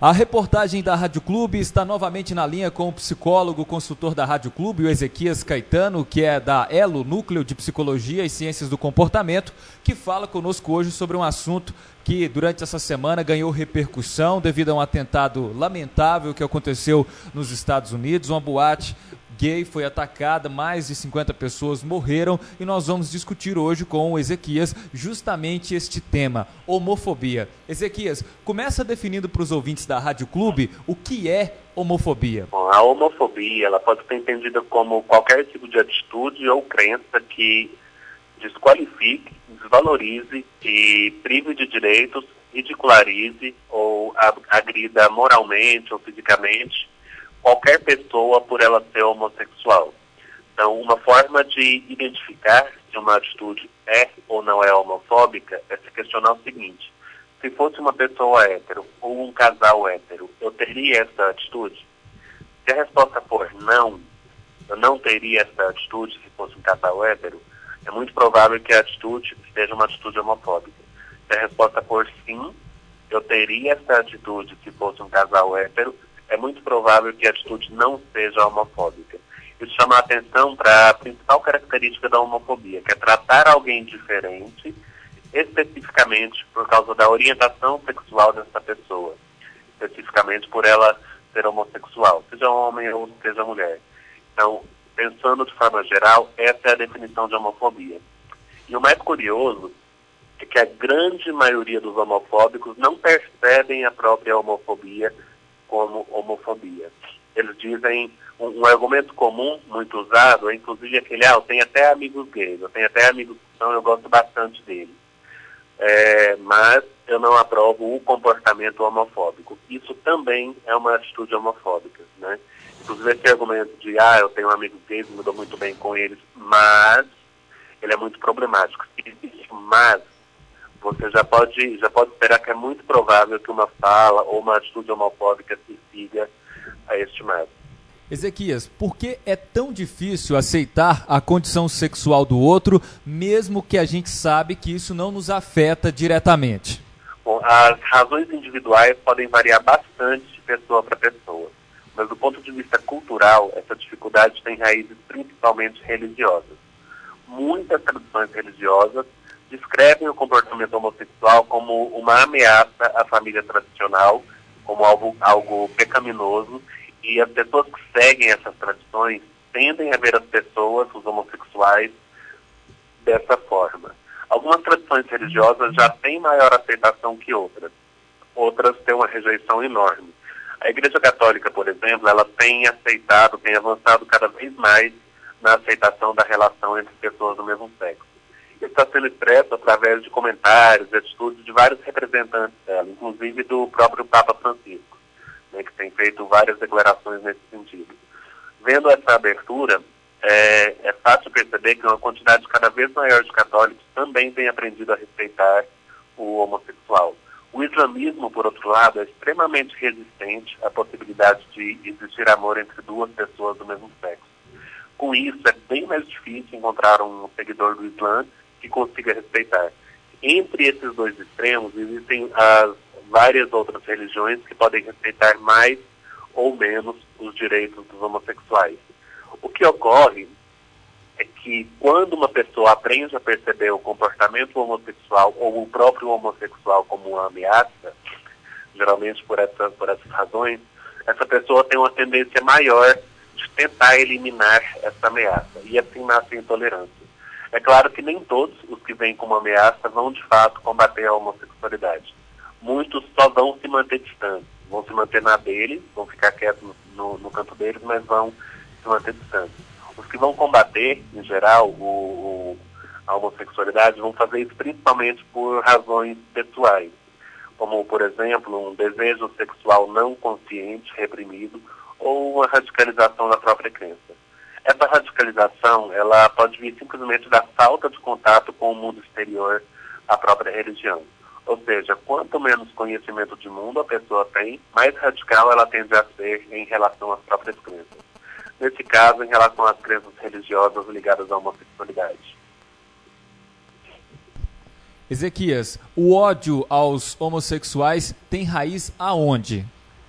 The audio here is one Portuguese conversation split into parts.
A reportagem da Rádio Clube está novamente na linha com o psicólogo, consultor da Rádio Clube, o Ezequias Caetano, que é da ELO, Núcleo de Psicologia e Ciências do Comportamento, que fala conosco hoje sobre um assunto que durante essa semana ganhou repercussão devido a um atentado lamentável que aconteceu nos Estados Unidos. Uma boate gay foi atacada, mais de 50 pessoas morreram e nós vamos discutir hoje com o Ezequias justamente este tema, homofobia. Ezequias, começa definindo para os ouvintes da Rádio Clube o que é homofobia. Bom, a homofobia ela pode ser entendida como qualquer tipo de atitude ou crença que desqualifique, desvalorize e prive de direitos, ridicularize ou agrida moralmente ou fisicamente qualquer pessoa por ela ser homossexual. Então, uma forma de identificar se uma atitude é ou não é homofóbica é se questionar o seguinte: se fosse uma pessoa hétero ou um casal hétero, eu teria essa atitude? Se a resposta for não, eu não teria essa atitude se fosse um casal hétero, é muito provável que a atitude seja uma atitude homofóbica. Se a resposta for sim, eu teria essa atitude se fosse um casal hétero, é muito provável que a atitude não seja homofóbica. Isso chama a atenção para a principal característica da homofobia, que é tratar alguém diferente, especificamente por causa da orientação sexual dessa pessoa, especificamente por ela ser homossexual, seja homem ou seja mulher. Então, pensando de forma geral, essa é a definição de homofobia. E o mais curioso é que a grande maioria dos homofóbicos não percebem a própria homofobia como homofobia. Eles dizem, um argumento comum, muito usado, é inclusive aquele: eu tenho até amigos gays, eu tenho até amigos que são, eu gosto bastante deles. Mas eu não aprovo o comportamento homofóbico. Isso também é uma atitude homofóbica, né? Inclusive esse argumento de, eu tenho amigos gays, me dou muito bem com eles, mas ele é muito problemático. Se existe mas, você já pode esperar que é muito provável que uma fala ou uma atitude homofóbica se siga a este mas. Ezequias, por que é tão difícil aceitar a condição sexual do outro, mesmo que a gente sabe que isso não nos afeta diretamente? Bom, as razões individuais podem variar bastante de pessoa para pessoa, mas do ponto de vista cultural, essa dificuldade tem raízes principalmente religiosas. Muitas tradições religiosas descrevem o comportamento homossexual como uma ameaça à família tradicional, como algo pecaminoso, e as pessoas que seguem essas tradições tendem a ver as pessoas, os homossexuais, dessa forma. Algumas tradições religiosas já têm maior aceitação que outras. Outras têm uma rejeição enorme. A Igreja Católica, por exemplo, ela tem avançado cada vez mais na aceitação da relação entre pessoas do mesmo sexo. Isso está sendo expresso através de comentários e atitudes de vários representantes dela, inclusive do próprio Papa Francisco, né, que tem feito várias declarações nesse sentido. Vendo essa abertura, é fácil perceber que uma quantidade cada vez maior de católicos também tem aprendido a respeitar o homossexual. O islamismo, por outro lado, é extremamente resistente à possibilidade de existir amor entre duas pessoas do mesmo sexo. Com isso, é bem mais difícil encontrar um seguidor do Islã que consiga respeitar. Entre esses dois extremos, existem as várias outras religiões que podem respeitar mais ou menos os direitos dos homossexuais. O que ocorre é que quando uma pessoa aprende a perceber o comportamento homossexual ou o próprio homossexual como uma ameaça, geralmente por essas razões, essa pessoa tem uma tendência maior de tentar eliminar essa ameaça, e assim nasce a intolerância. É claro que nem todos os que vêm como ameaça vão de fato combater a homossexualidade. Muitos só vão se manter distantes, vão se manter na deles, vão ficar quietos no canto deles, mas vão se manter distantes. Os que vão combater, em geral, a homossexualidade vão fazer isso principalmente por razões pessoais, como, por exemplo, um desejo sexual não consciente, reprimido, ou uma radicalização da própria crença. Essa radicalização, ela pode vir simplesmente da falta de contato com o mundo exterior à própria religião. Ou seja, quanto menos conhecimento de mundo a pessoa tem, mais radical ela tende a ser em relação às próprias crenças. Nesse caso, em relação às crenças religiosas ligadas à homossexualidade. Ezequias, o ódio aos homossexuais tem raiz aonde?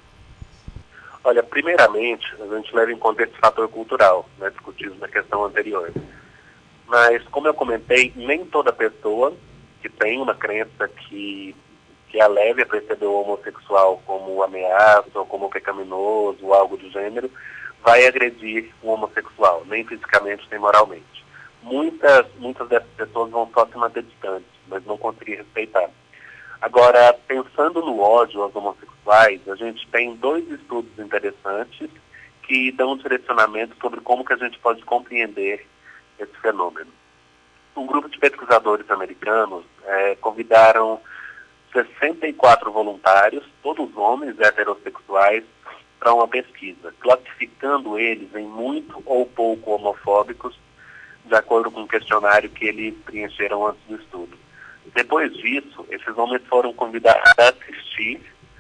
Olha, primeiramente, a gente leva em conta esse fator cultural, né, discutido na questão anterior. Mas, como eu comentei, nem toda pessoa que tem uma crença que a leve a perceber o homossexual como ameaça, ou como pecaminoso, ou algo do gênero, vai agredir o homossexual, nem fisicamente, nem moralmente. Muitas dessas pessoas vão só se manter distantes, mas não conseguir respeitar. Agora, pensando no ódio aos homossexuais, a gente tem 2 estudos interessantes que dão um direcionamento sobre como que a gente pode compreender esse fenômeno. Um grupo de pesquisadores americanos convidaram 64 voluntários, todos homens heterossexuais, para uma pesquisa, classificando eles em muito ou pouco homofóbicos, de acordo com o questionário que eles preencheram antes do estudo. Depois disso, esses homens foram convidados a assistir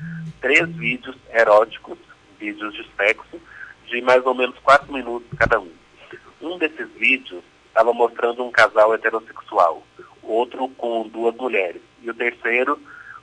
3 vídeos eróticos, vídeos de sexo, de mais ou menos 4 minutos cada um. Um desses vídeos estava mostrando um casal heterossexual, outro com 2 mulheres, e o terceiro,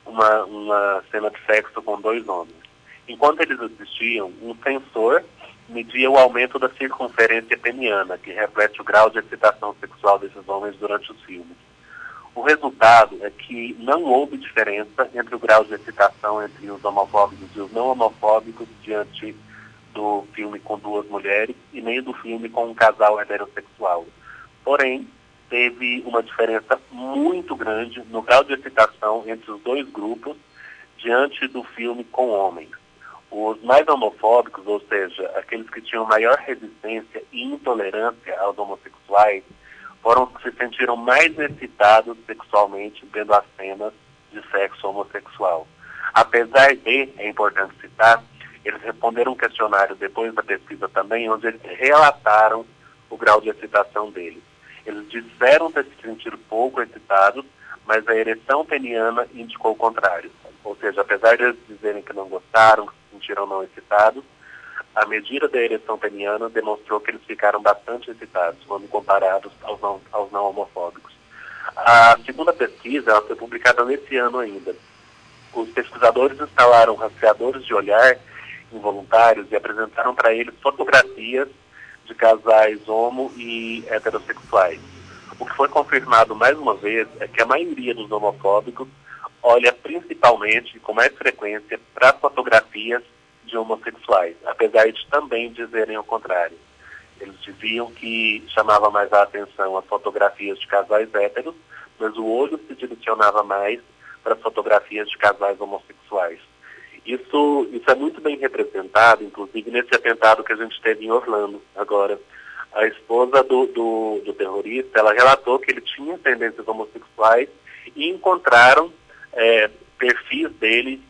uma cena de sexo com 2 homens. Enquanto eles assistiam, um sensor media o aumento da circunferência peniana, que reflete o grau de excitação sexual desses homens durante os filmes. O resultado é que não houve diferença entre o grau de excitação entre os homofóbicos e os não homofóbicos diante do filme com 2 mulheres e nem do filme com um casal heterossexual. Porém, teve uma diferença muito grande no grau de excitação entre os 2 grupos diante do filme com homens. Os mais homofóbicos, ou seja, aqueles que tinham maior resistência e intolerância aos homossexuais, se sentiram mais excitados sexualmente vendo as cenas de sexo homossexual. Apesar de, é importante citar, eles responderam um questionário depois da pesquisa também, onde eles relataram o grau de excitação deles. Eles disseram ter se sentido pouco excitados, mas a ereção peniana indicou o contrário. Ou seja, apesar de eles dizerem que não gostaram, que se sentiram não excitados, a medida da ereção peniana demonstrou que eles ficaram bastante excitados quando comparados aos não homofóbicos. A segunda pesquisa ela foi publicada nesse ano ainda. Os pesquisadores instalaram rastreadores de olhar em voluntários e apresentaram para eles fotografias de casais homo e heterossexuais. O que foi confirmado mais uma vez é que a maioria dos homofóbicos olha principalmente, com mais frequência, para fotografias de homossexuais, apesar de também dizerem o contrário. Eles diziam que chamava mais a atenção as fotografias de casais héteros, mas o olho se direcionava mais para fotografias de casais homossexuais. Isso é muito bem representado, inclusive nesse atentado que a gente teve em Orlando agora. A esposa do terrorista, ela relatou que ele tinha tendências homossexuais e encontraram perfis dele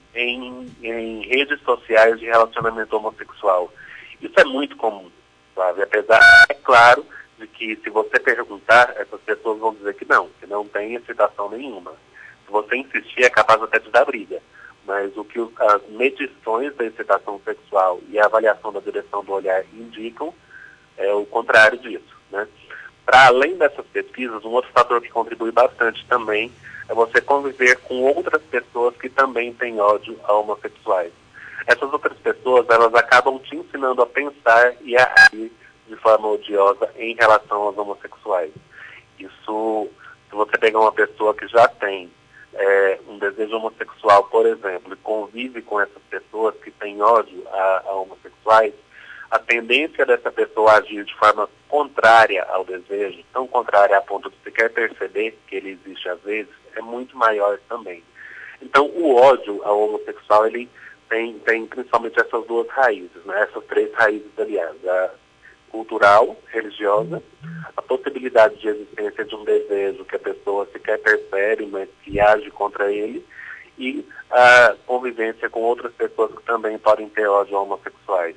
em redes sociais de relacionamento homossexual. Isso é muito comum, sabe? Apesar, é claro, de que se você perguntar, essas pessoas vão dizer que não tem excitação nenhuma. Se você insistir, é capaz até de dar briga. Mas o que as medições da excitação sexual e a avaliação da direção do olhar indicam é o contrário disso, né? Para além dessas pesquisas, um outro fator que contribui bastante também é você conviver com outras pessoas que também têm ódio a homossexuais. Essas outras pessoas, elas acabam te ensinando a pensar e a agir de forma odiosa em relação aos homossexuais. Isso, se você pegar uma pessoa que já tem um desejo homossexual, por exemplo, e convive com essas pessoas que têm ódio a homossexuais, a tendência dessa pessoa agir de forma contrária ao desejo, tão contrária a ponto de sequer perceber que ele existe às vezes, é muito maior também. Então, o ódio ao homossexual, ele tem principalmente essas 2 raízes, né? Essas 3 raízes, aliás, a cultural, religiosa, a possibilidade de existência de um desejo que a pessoa sequer percebe, mas que age contra ele, e a convivência com outras pessoas que também podem ter ódio a homossexuais.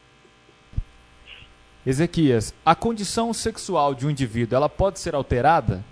Ezequias, a condição sexual de um indivíduo, ela pode ser alterada?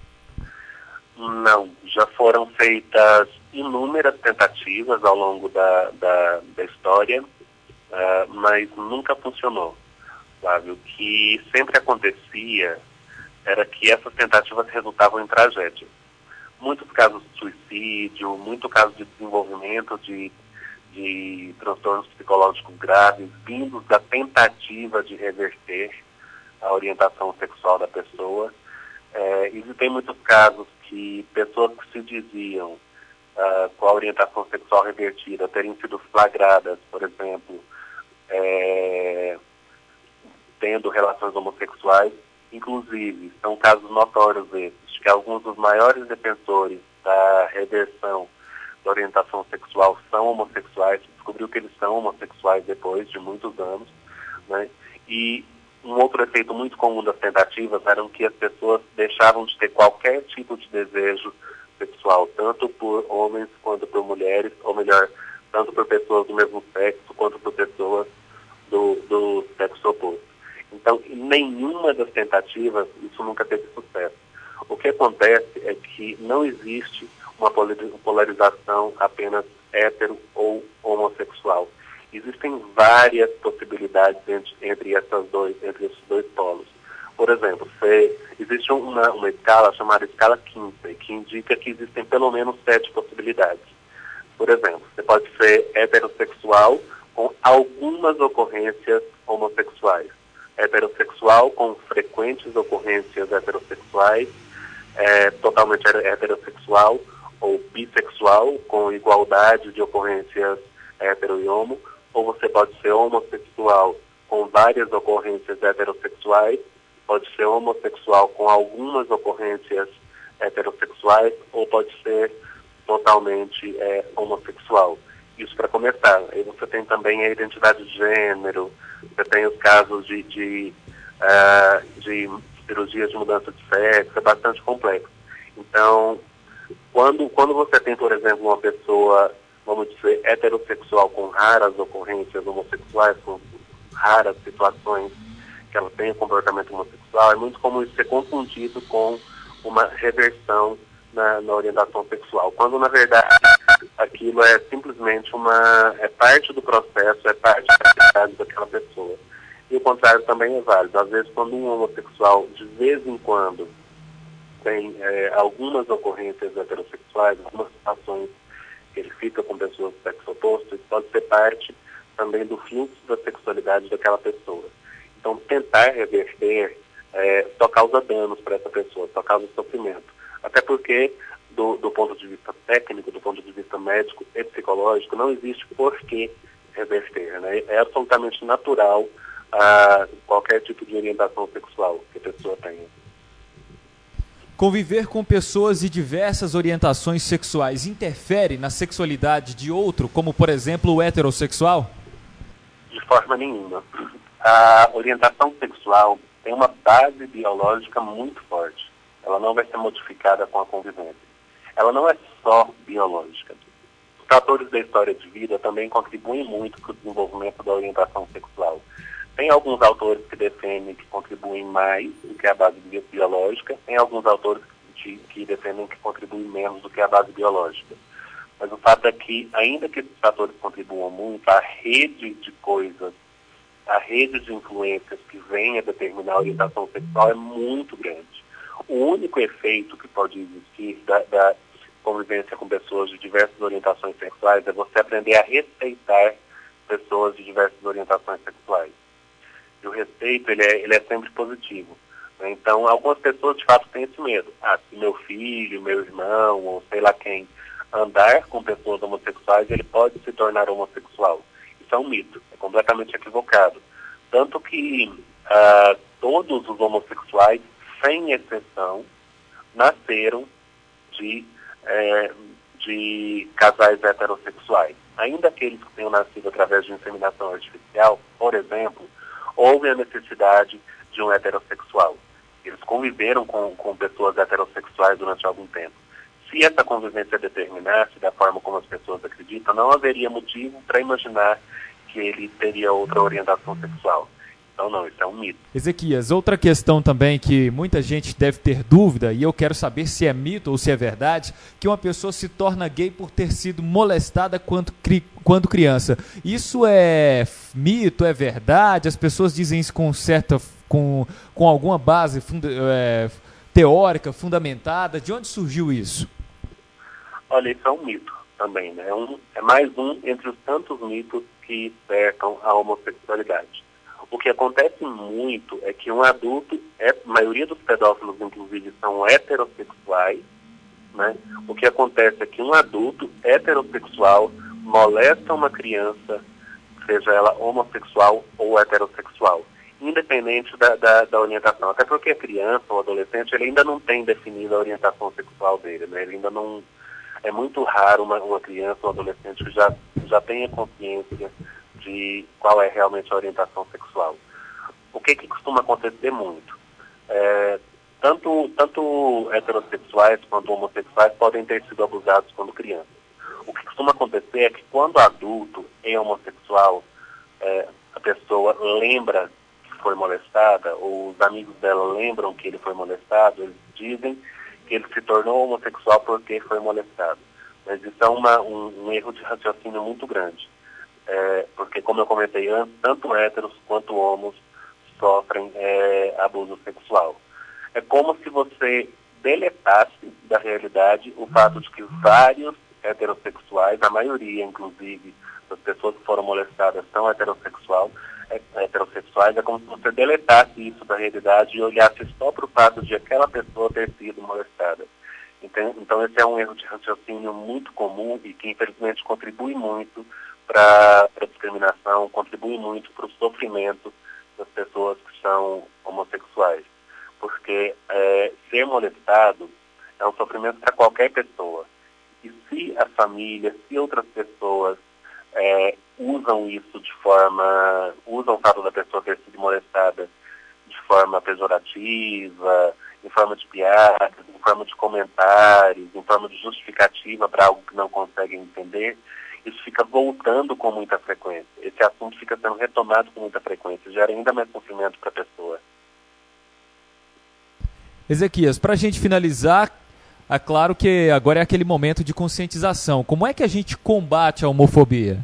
Não, já foram feitas inúmeras tentativas ao longo da história, mas nunca funcionou. Sabe? O que sempre acontecia era que essas tentativas resultavam em tragédia. Muitos casos de suicídio, muito caso de desenvolvimento de de transtornos psicológicos graves, vindos da tentativa de reverter a orientação sexual da pessoa. Existem muitos casos que pessoas que se diziam com a orientação sexual revertida terem sido flagradas, por exemplo, tendo relações homossexuais. Inclusive, são casos notórios esses, que alguns dos maiores defensores da reversão da orientação sexual são homossexuais, descobriu que eles são homossexuais depois de muitos anos, né? E um outro efeito muito comum das tentativas era que as pessoas deixavam de ter qualquer tipo de desejo sexual, tanto por homens quanto por mulheres, ou melhor, tanto por pessoas do mesmo sexo quanto por pessoas do sexo oposto. Então, em nenhuma das tentativas, isso nunca teve sucesso. O que acontece é que não existe uma polarização apenas hétero ou homossexual. Existem várias possibilidades entre esses dois polos. Por exemplo, existe uma escala chamada escala Kinsey, que indica que existem pelo menos 7 possibilidades. Por exemplo, você pode ser heterossexual com algumas ocorrências homossexuais, heterossexual com frequentes ocorrências heterossexuais, totalmente heterossexual, ou bissexual com igualdade de ocorrências hétero e homo, ou você pode ser homossexual com várias ocorrências heterossexuais, pode ser homossexual com algumas ocorrências heterossexuais, ou pode ser totalmente homossexual. Isso para começar. Aí você tem também a identidade de gênero, você tem os casos de cirurgias de mudança de sexo, é bastante complexo. Então, quando você tem, por exemplo, uma pessoa, vamos dizer, heterossexual com raras ocorrências homossexuais, com raras situações que ela tem comportamento homossexual, é muito comum isso ser confundido com uma reversão na orientação sexual, quando na verdade aquilo é simplesmente parte do processo, é parte da atividade daquela pessoa. E o contrário também é válido. Às vezes, quando um homossexual, de vez em quando, tem algumas ocorrências heterossexuais, algumas situações que ele fica com pessoas do sexo oposto, isso pode ser parte também do fluxo da sexualidade daquela pessoa. Então, tentar reverter só causa danos para essa pessoa, só causa sofrimento. Até porque, do ponto de vista técnico, do ponto de vista médico e psicológico, não existe por que reverter, né? É absolutamente natural qualquer tipo de orientação sexual que a pessoa tenha. Conviver com pessoas de diversas orientações sexuais interfere na sexualidade de outro, como, por exemplo, o heterossexual? De forma nenhuma. A orientação sexual tem uma base biológica muito forte. Ela não vai ser modificada com a convivência. Ela não é só biológica. Os fatores da história de vida também contribuem muito para o desenvolvimento da orientação sexual. Tem alguns autores que defendem que contribuem mais do que a base biológica, tem alguns autores que defendem que contribuem menos do que a base biológica. Mas o fato é que, ainda que esses fatores contribuam muito, a rede de coisas, a rede de influências que vem a determinar a orientação sexual é muito grande. O único efeito que pode existir da convivência com pessoas de diversas orientações sexuais é você aprender a respeitar pessoas de diversas orientações sexuais. E o respeito, ele é sempre positivo. Né? Então, algumas pessoas, de fato, têm esse medo. Se meu filho, meu irmão, ou sei lá quem, andar com pessoas homossexuais, ele pode se tornar homossexual. Isso é um mito, é completamente equivocado. Tanto que todos os homossexuais, sem exceção, nasceram de casais heterossexuais. Ainda aqueles que tenham nascido através de inseminação artificial, por exemplo, houve a necessidade de um heterossexual. Eles conviveram com pessoas heterossexuais durante algum tempo. Se essa convivência determinasse da forma como as pessoas acreditam, não haveria motivo para imaginar que ele teria outra orientação sexual. Então não, isso é um mito. Ezequias, outra questão também que muita gente deve ter dúvida, e eu quero saber se é mito ou se é verdade, que uma pessoa se torna gay por ter sido molestada quando criança. Isso é mito, é verdade? As pessoas dizem isso com alguma base teórica, fundamentada? De onde surgiu isso? Olha, isso é um mito. também, né? É mais um entre os tantos mitos que cercam a homossexualidade. O que acontece muito é que um adulto, a maioria dos pedófilos, inclusive, são heterossexuais, né? O que acontece é que um adulto heterossexual molesta uma criança, seja ela homossexual ou heterossexual, independente da orientação. Até porque a criança ou adolescente, ele ainda não tem definido a orientação sexual dele, né? Ele ainda não... É muito raro uma criança ou adolescente que já tenha consciência de qual é realmente a orientação sexual. O que costuma acontecer muito? Tanto heterossexuais quanto homossexuais podem ter sido abusados quando crianças. O que costuma acontecer é que quando adulto é homossexual, a pessoa lembra que foi molestada, ou os amigos dela lembram que ele foi molestado, eles dizem que ele se tornou homossexual porque foi molestado. Mas isso é um erro de raciocínio muito grande. Porque, como eu comentei antes, tanto héteros quanto homos sofrem abuso sexual. É como se você deletasse da realidade o fato de que vários heterossexuais, a maioria, inclusive, das pessoas que foram molestadas são heterossexuais, é como se você deletasse isso da realidade e olhasse só para o fato de aquela pessoa ter sido molestada. Então esse é um erro de raciocínio muito comum e que infelizmente contribui muito para a discriminação, contribui muito para o sofrimento das pessoas que são homossexuais. Porque ser molestado é um sofrimento para qualquer pessoa. E se a família, se outras pessoas usam isso usam o fato da pessoa ter sido molestada de forma pejorativa, em forma de piadas, em forma de comentários, em forma de justificativa para algo que não conseguem entender, isso fica voltando com muita frequência. Esse assunto fica sendo retomado com muita frequência, gera ainda mais sofrimento para a pessoa. Ezequias, para a gente finalizar, é claro que agora é aquele momento de conscientização. Como é que a gente combate a homofobia?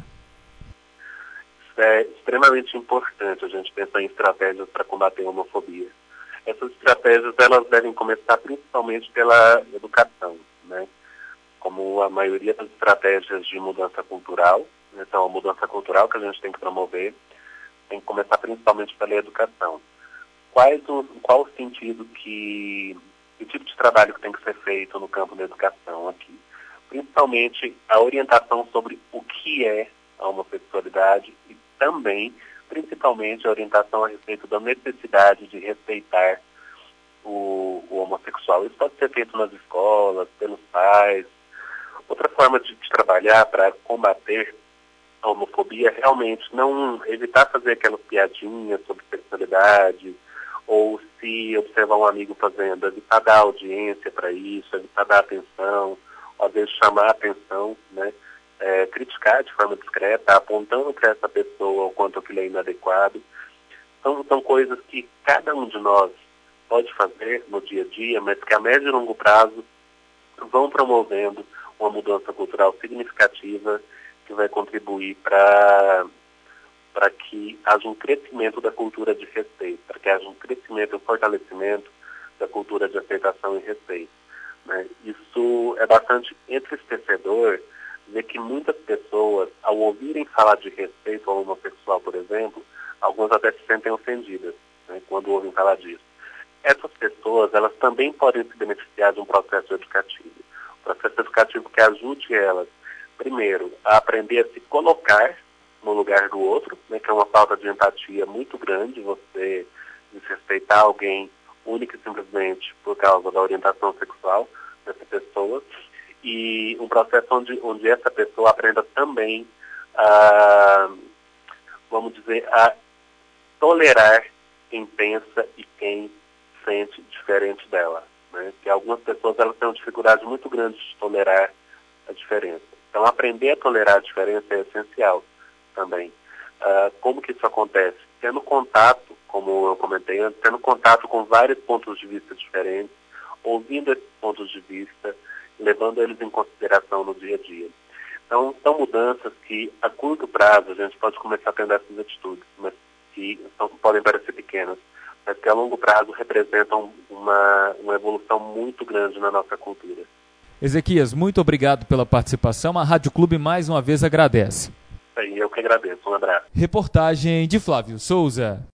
É extremamente importante a gente pensar em estratégias para combater a homofobia. Essas estratégias elas devem começar principalmente pela educação, né? Como a maioria das estratégias de mudança cultural, então a mudança cultural que a gente tem que promover, tem que começar principalmente pela educação. Qual o sentido que tipo de trabalho que tem que ser feito no campo da educação aqui? Principalmente a orientação sobre o que é a homossexualidade e também, principalmente, a orientação a respeito da necessidade de respeitar o homossexual. Isso pode ser feito nas escolas, pelos pais. Outra forma de trabalhar para combater a homofobia é realmente não evitar fazer aquelas piadinhas sobre sexualidade, ou se observar um amigo fazendo, evitar dar audiência para isso, evitar dar atenção, ou às vezes chamar a atenção, né? Criticar de forma discreta, apontando para essa pessoa o quanto aquilo é inadequado. São coisas que cada um de nós pode fazer no dia a dia, mas que a médio e longo prazo vão promovendo uma mudança cultural significativa que vai contribuir para que haja um crescimento da cultura de respeito, para que haja um crescimento e um fortalecimento da cultura de aceitação e respeito, né? Isso é bastante entristecedor ver que muitas pessoas, ao ouvirem falar de respeito ao homossexual, por exemplo, algumas até se sentem ofendidas, né, quando ouvem falar disso. Essas pessoas, elas também podem se beneficiar de um processo educativo. Um processo educativo que ajude elas, primeiro, a aprender a se colocar no lugar do outro, né, que é uma falta de empatia muito grande, você desrespeitar alguém única e simplesmente por causa da orientação sexual dessa pessoa, e um processo onde essa pessoa aprenda também a, vamos dizer, a tolerar quem pensa e quem sente diferente dela, né? Que algumas pessoas elas têm uma dificuldade muito grande de tolerar a diferença. Então, aprender a tolerar a diferença é essencial também. Como que isso acontece? Tendo contato, como eu comentei antes, tendo contato com vários pontos de vista diferentes, ouvindo esses pontos de vista, levando eles em consideração no dia a dia. Então, são mudanças que, a curto prazo, a gente pode começar a tendo essas atitudes, mas que podem parecer pequenas, mas que a longo prazo representam uma evolução muito grande na nossa cultura. Ezequias, muito obrigado pela participação. A Rádio Clube mais uma vez agradece. Eu que agradeço. Um abraço. Reportagem de Flávio Souza.